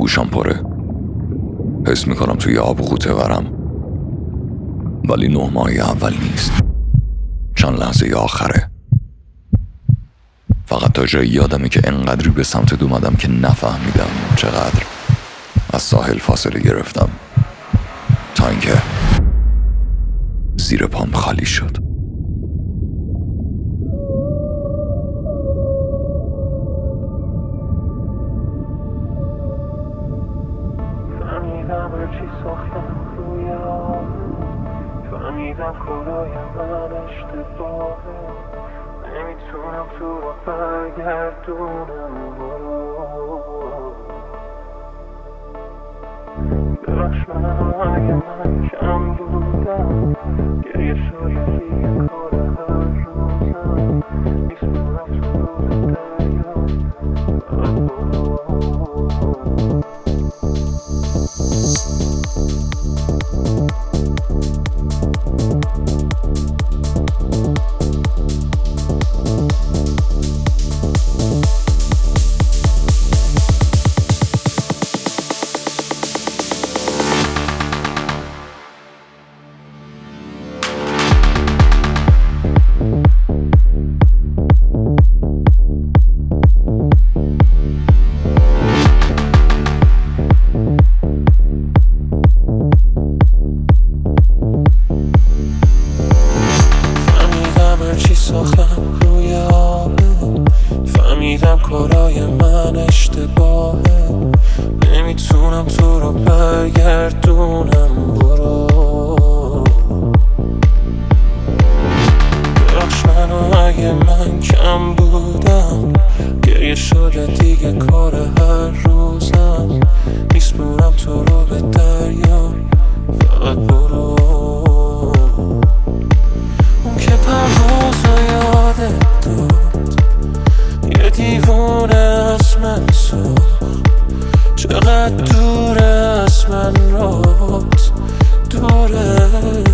گوشم پره. حس میکنم توی آب غوطه ورم، ولی 9 ماه اول نیست، چند لحظه آخره. فقط تا جایی یادمه که انقدری به سمت اومدم که نفهمیدم چقدر از ساحل فاصله گرفتم تا اینکه زیر پام خالی شد. فهمیدم هرچی ساختم روی آب، فهمیدم کارای من اشتباهه، نمیتونم تو رو برگردونم. ببخش منو اگه من کم بودم، گریه شاید دیگه کار هر روزم، میسپرم تو رو دریا ساختم روی آبه، فهمیدم کارای من اشتباهه، نمیتونم تو رو برگردونم. برو ببخش منو اگه من کم بودم، گریه شده دیگه کار هر روزم، میسپرم تو رو به دریا، فقط برو. که پرواز و یادت داد، یه دیوونه از من ساخت، چقدر دوره از من رات دوره.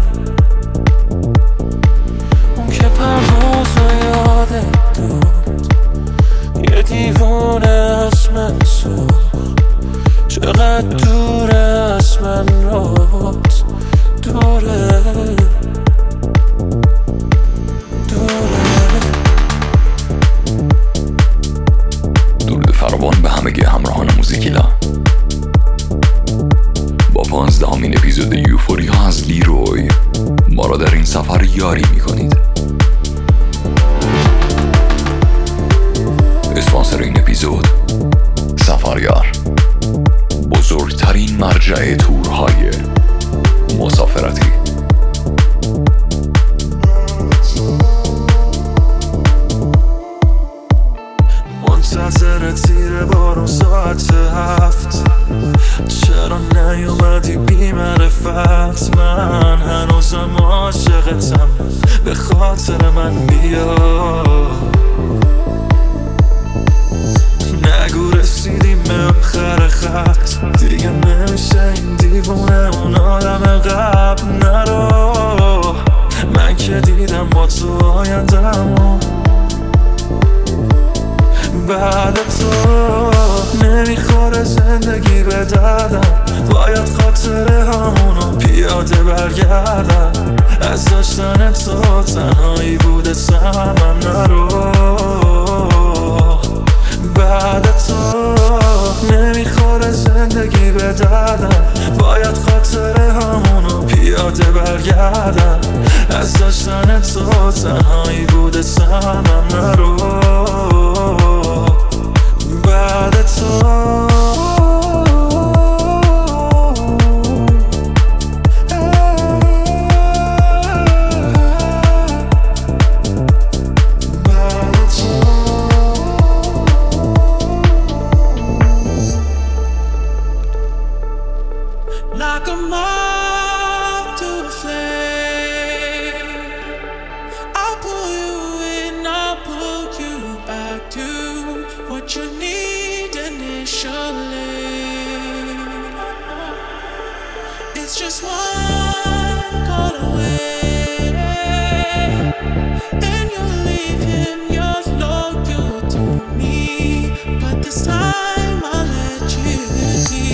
اون که پرواز و یادت داد، یه دیوونه از من ساخت، چقدر دوره از من رات دوره. درود فراوان به همگی همراهان موزیکیلا. با 15مین اپیزود یوفوریا از لیروی ما را در این سفر یاری میکنید. اسپانسر این اپیزود سفریار، بزرگترین مرجع تورهای مسافرتی. منتظر تیر بارون ساعت 7، چرا نیومدی بی معرفت؟ من هنوزم عاشقتم، به خاطر من بیا. نگو رسیدیم به آخر خط، دیگه نمیشه این دیوونه اون آدم قبل. نرو، من که دیدم با تو آیندمو، بعد تو نمیخوره زندگی به دردم، باید خاطره همونو پیاده برگردم. از داشتن تو تنهایی بوده سهمم. نرو، بعد تو نمیخوره زندگی به دردم، باید خاطره همونو پیاده برگردم. از داشتن تو تنهایی بوده سهمم. نرو، بعد تو like a moth to a flame, I'll pull you in, I'll pull you back to what you need initially. It's just one call away, and you'll leave him your loyal to me. But this time I'll let you see.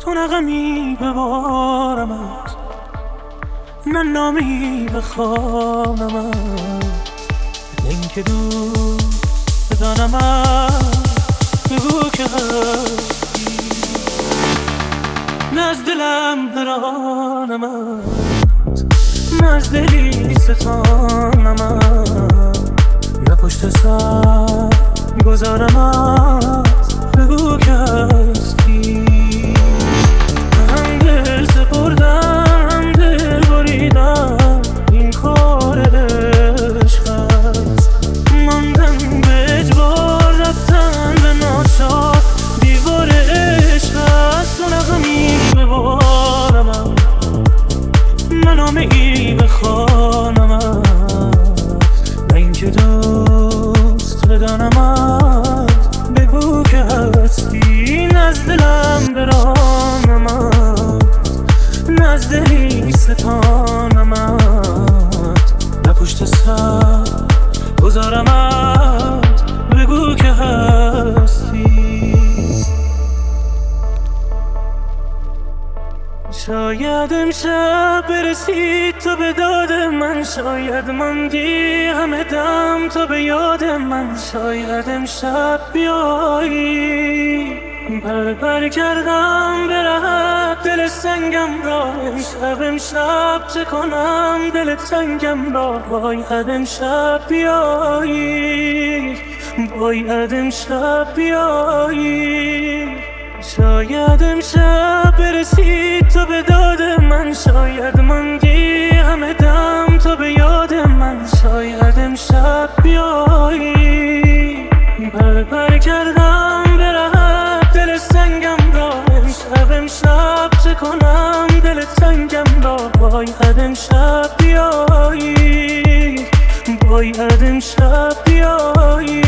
تو نغمی ببارمت، نه نامی بخوانمت، نه اینکه دوست بدانمت، بگو که هستی، نه از دلم برانمت، نه از دلی ستانمت، نه پشت سر گذارمت، بگو که هستی. هم دل سپردم هم دل بریدم، این کار عشق است، ماندم به اجبار رفتن به ناچار، دیوار عشق است. تو نغمی ببارمم، نه نامه ای بخوانمت، نه اینکه دوست بدانمت، بگو که هستی، نه از دلم برانمت، نه از دلی ستانمت، نه پشت سر گذارمت، بگو که هستی. شاید امشب برسی تو به داد من، شاید ماندی همه دم تو به یاد من، شاید امشب بیایی بر کردم به راحت دل سنگم را، امشب چه کنم دل تنگم را، باید امشب بیایی، باید امشب بیایی. شاید امشب برسی تو به داد من، شاید ماندی همه دم تو به یاد من، شاید امشب بیایی بر کردم به راحت دل سنگم را، امشب چه کنم دل تنگم را، باید امشب بیایی، باید امشب بیایی.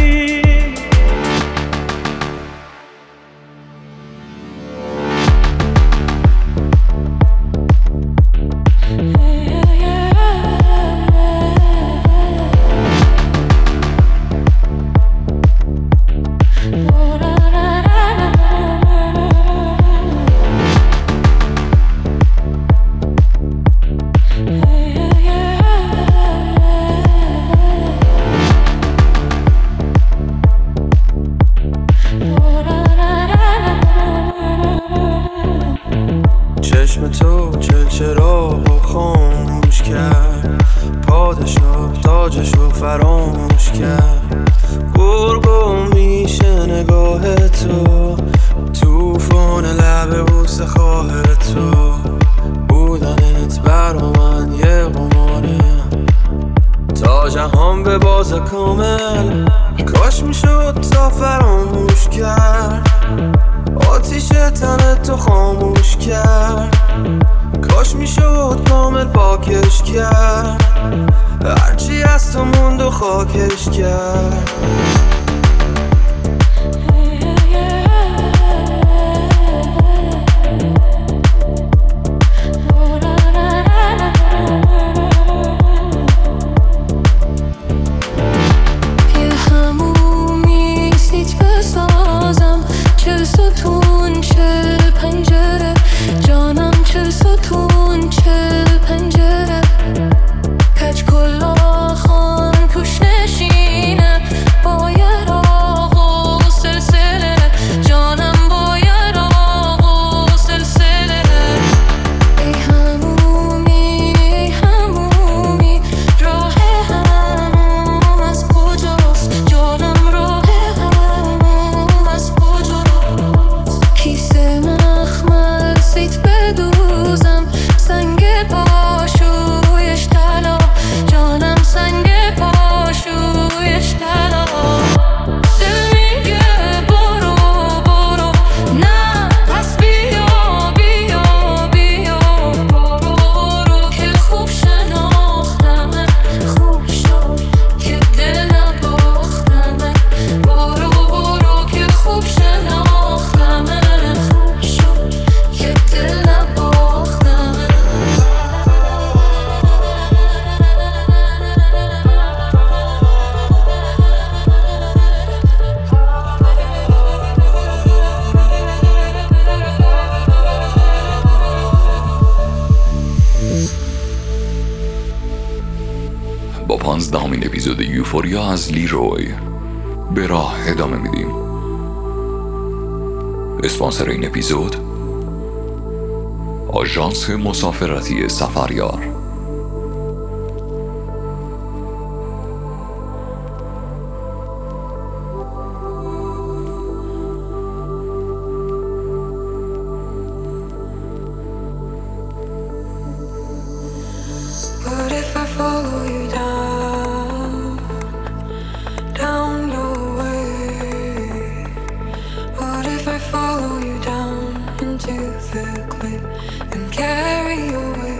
چشم تو چراغو خاموش کرد، پادشاه تاجشو فراموش کرد، گرگو میشه نگاه تو، توفان لب بوسه خواه تو، بودنت برا من یه قماره، تا جهان به باز کامل، کاش میشد تا فراموش کرد، آتیش تن تو خاموش کرد، کاش میشد کامل پاکش کرد، هرچی از تو موند و خاکش کرد. کج کلا خان کوش نشینه، باید 15مین اپیزود یوفوریا از لیروی. به راه ادامه میدیم. اسپانسر این اپیزود آژانس مسافرتی سفریار. What if I follow you down your way? What if I follow you down into the cliff and carry you away?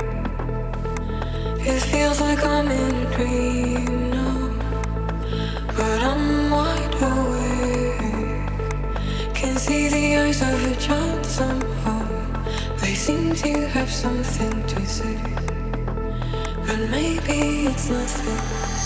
It feels like I'm in a dream now, but I'm wide awake. Can see the eyes of a child somehow. They seem to have something to say, but maybe it's nothing.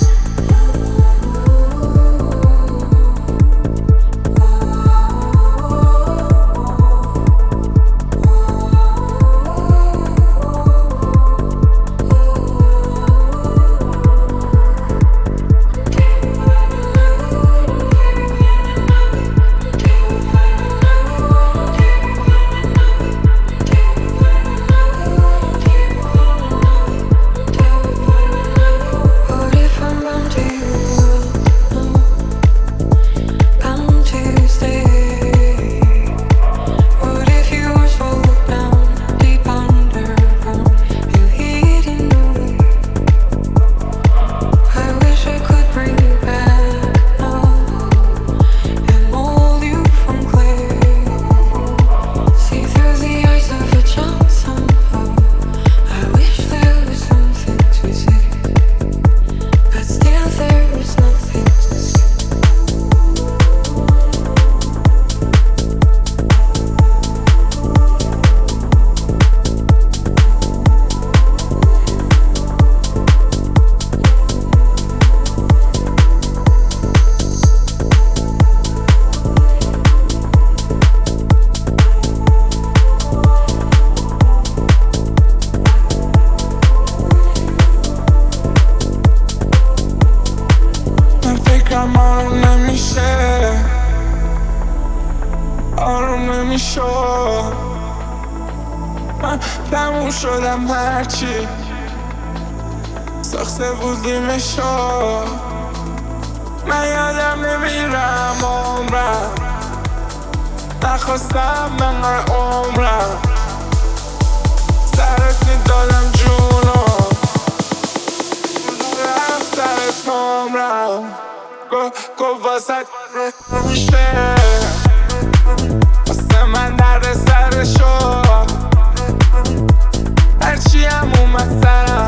من تموم شدم هرچی ساخته بودیمشو. من یادم نمیرم عمرم نخواستم من عمرم سرت میدادم جونو رفت سرت عمرم گفت واسد میشه واسه من درد سرشو هرچی هم اومد سرم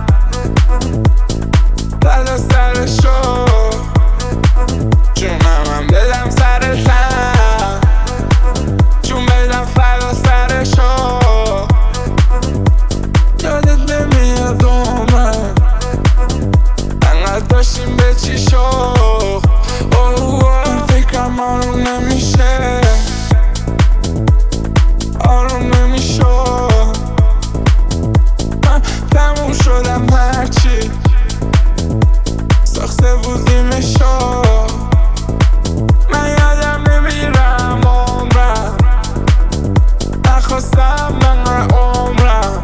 درد سرشو جونم هم بدم سرتم جون بدم فدا سرشو یادت نمیاد عمرم انقدر داشتیم به چی شد این فکرم آروم نمیشه آروم نمیشه من تموم شدم هرچی ساخته بودیمشو. من یادم نمیرم عمرم نخواستم من عمرم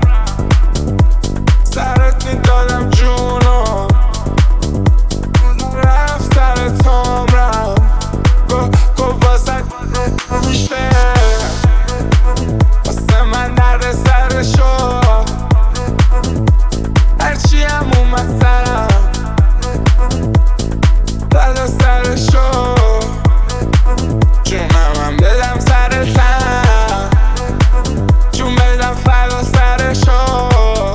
سرت میدادم جونو رفت سرت عمرم گفت واسد میشه واسه من درد سرشو هرچی هم اومد سرم درد سرشو جونم هم بدم سرتم جون بدم فدا سرشو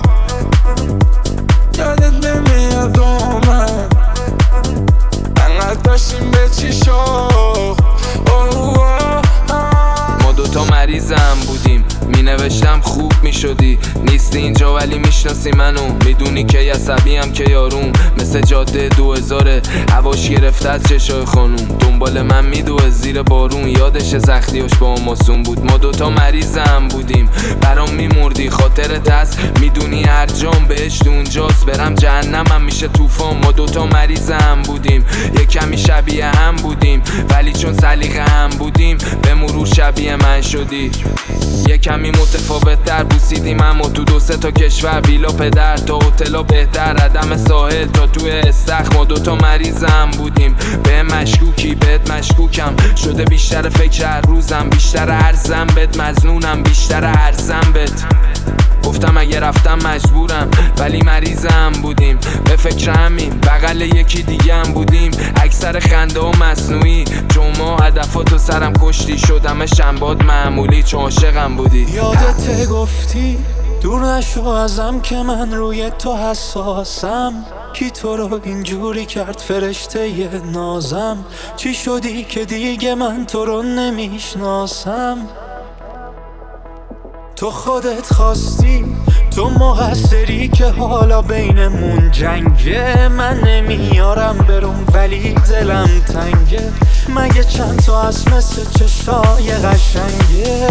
یادت نمیاد عمرم انقدر داشتیم به چی شد. ما دوتا مریضم بودیم می نوشتم خوب می شدی. نیستی اینجا ولی میشناسی منو، میدونی که عصبیم که یارون مثل جاده 2000 هواش گرفته از چشای خانوم. دنبال من میدوه زیر بارون، یادش سختیاش با ماسون بود. ما دوتا مریض هم بودیم، برام میمردی خاطرت هست. میدونی هر جام بهشت اونجاست، برم جهنمم میشه طوفان. ما دوتا مریض هم بودیم، یه کمی شبیه هم بودیم، ولی چون سلیقه هم بودیم به مرور شبیه من شدی. یه کمی متفاوت در بوسیدیم، اما تو 2-3 تا کشور، بیلا پدر تا هتلا بهتر، عدم ساحل تا توی استخر. ما دوتا مریض هم بودیم، به مشکوکی بهت مشکوکم شده. بیشتر فکر هر روزم، بیشتر ارزم بهت مظنونم، بیشتر ارزم بهت. گفتم اگه رفتم مجبورم، ولی مریضم بودیم. به فکر همین بغل یکی دیگه هم بودیم، اکثر خنده و مصنوعی. جمعه هدفاتو سرم کشتی، شدم شنباد معمولی چون عاشقم بودی. یادت گفتی دور نشو ازم که من روی تو حساسم. کی تو رو اینجوری کرد فرشته ی نازم؟ چی شدی که دیگه من تو رو نمیشناسم؟ تو خودت خواستی، تو مقصری که حالا بینمون جنگه. من نمیارم برم ولی دلم تنگه، مگه چند تا از مثل چشای قشنگه.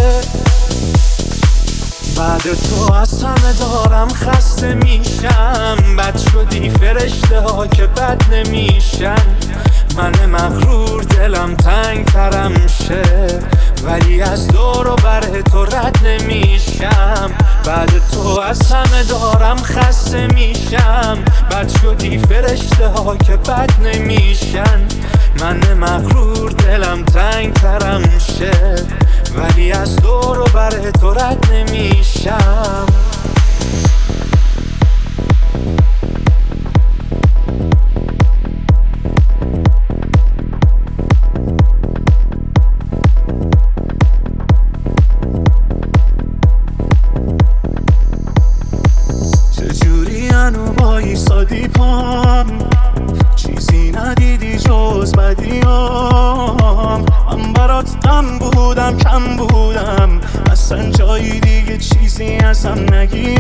بعد تو از همه دارم خسته میشم، بد شدی فرشته ها که بد نمیشن. من مغرور دلم تنگ ترم شه، ولی از دور و بر تو رد نمیشم. بعد تو از همه دارم خسته میشم، بد شدی فرشته ها که بد نمیشن. من مغرور دلم تنگ ترم شه، ولی از دور و بر تو رد نمیشم. چجوری هنو وایسادی پام، چیزی ندیدی جز بدیام. من برات غم بودم کم بودم، اصلا جایی دیگه چیزی ازم نگی.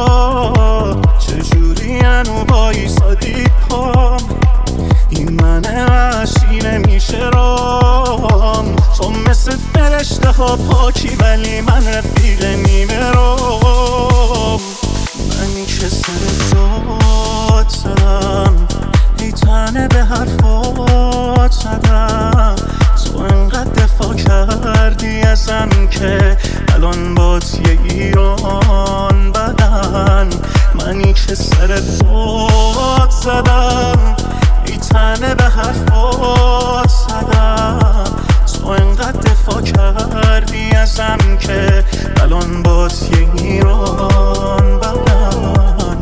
چجوری هنو وایسادی پام، این من وحشی نمیشه رام. تو مثل فرشته ها پاکی ولی من رفیق نیمه رام. من که سر داد زدم، ای تنه به حرفات زدم. تو انقدر دفاع کردی ازم که الان بات یه ایران بدن. منی که سر داد زدم، ای تنه به حرفات زدم. تو انقدر دفاع کردی ازم که الان بات یه ایران بدن.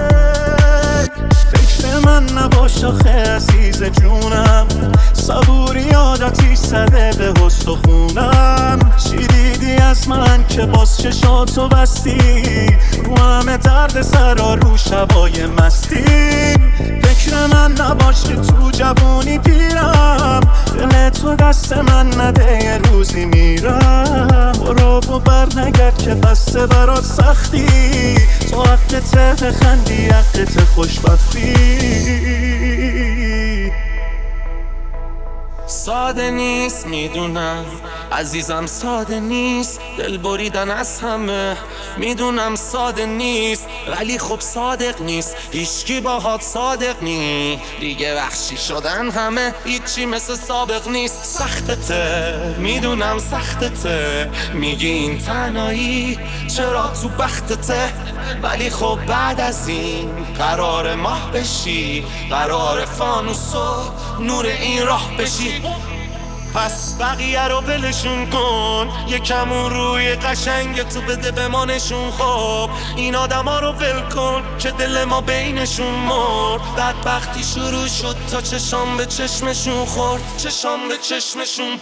فکر من نباش آخه عزیز جونم، صبوری عادتی زده به استخونم. چی دیدی از من که باز چشاتو بستی، رو همه درد سرا رو شبای مستیم. فکر من نباش که تو جوونی پیرم، دل تو دست من نده یه روزی میرم. برو و بر نگرد که بسته برات سختی، تو حقته بخندی حقته خوشبختی. ساده نیست میدونم عزیزم، ساده نیست دل بریدن از همه. میدونم ساده نیست ولی خب صادق نیست، هیچکی باهات صادق نی. دیگه وحشی شدن همه، هیچی مثل سابق نیست. سختته میدونم سختته، میگی این تنهایی چرا تو بختته. ولی خب بعد از این قرار ماه بشی، قرار فانوس و نور این راه بشی. پس بقیه رو ولشون کن، یکم اون روی قشنگ تو بده به ما نشون. خب این آدم ها رو ول کن که دل ما بینشون مرد. بدبختی شروع شد تا چشام به چشمشون خورد، چشام به چشمشون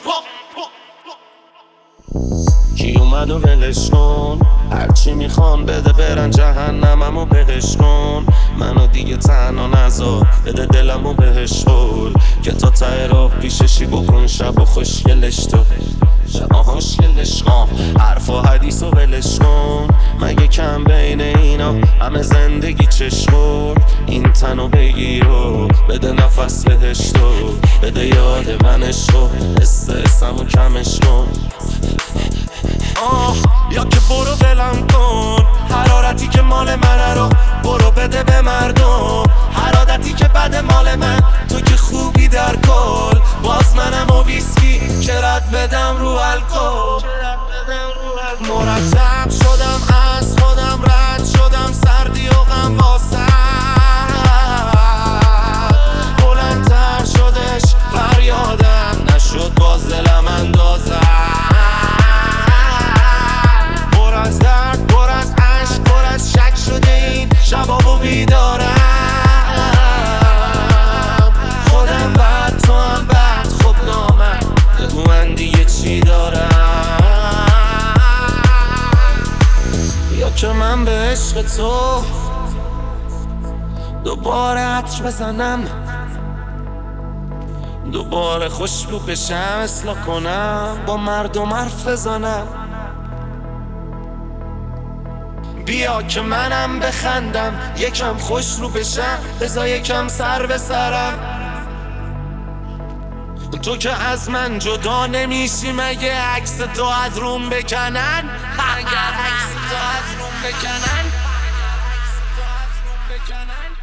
کی اومد و ولش کن، هرچی میخوان بده برن جهنممو بهش کن. منو دیگه تنها نذار، بده دلمو بهش خور، که تا ته راه پیششی بکن شب و خوشگلش تو. شناهاش کلش کن حرف و حدیث و ولش کن مگه کم بین اینا همه زندگی چشم این تنو بگیر و بده نفس بهش تو بده یاد منش رو استرسمو کمش کن یا که برو ولم کن حرارتی که مال منه رو برو بده به مردم هر عادتی که بد مال من تو که خوبی در کل باز منم و ویسکی که رد بدم رو الکل مرتب شدم از خودم رد شدم سردی و غم واسد بلندتر شدش فریادم نشد باز دلم اندازم پر از درد پر از عشق پر از شک شده این شبابو بیدارم خودم بد تو هم بد خب نامد بگو من دیگه چی دارم یا که من به عشق تو دوباره عطر بزنم دوباره خوشبو بشم اصلاح کنم با مردم حرف بزنم بیا که منم بخندم یکم خوش رو بشم بذار یکم سر به سرم تو که از من جدا نمیشی مگه عکس تو از روم بکنن اگر عکس تو از روم بکنن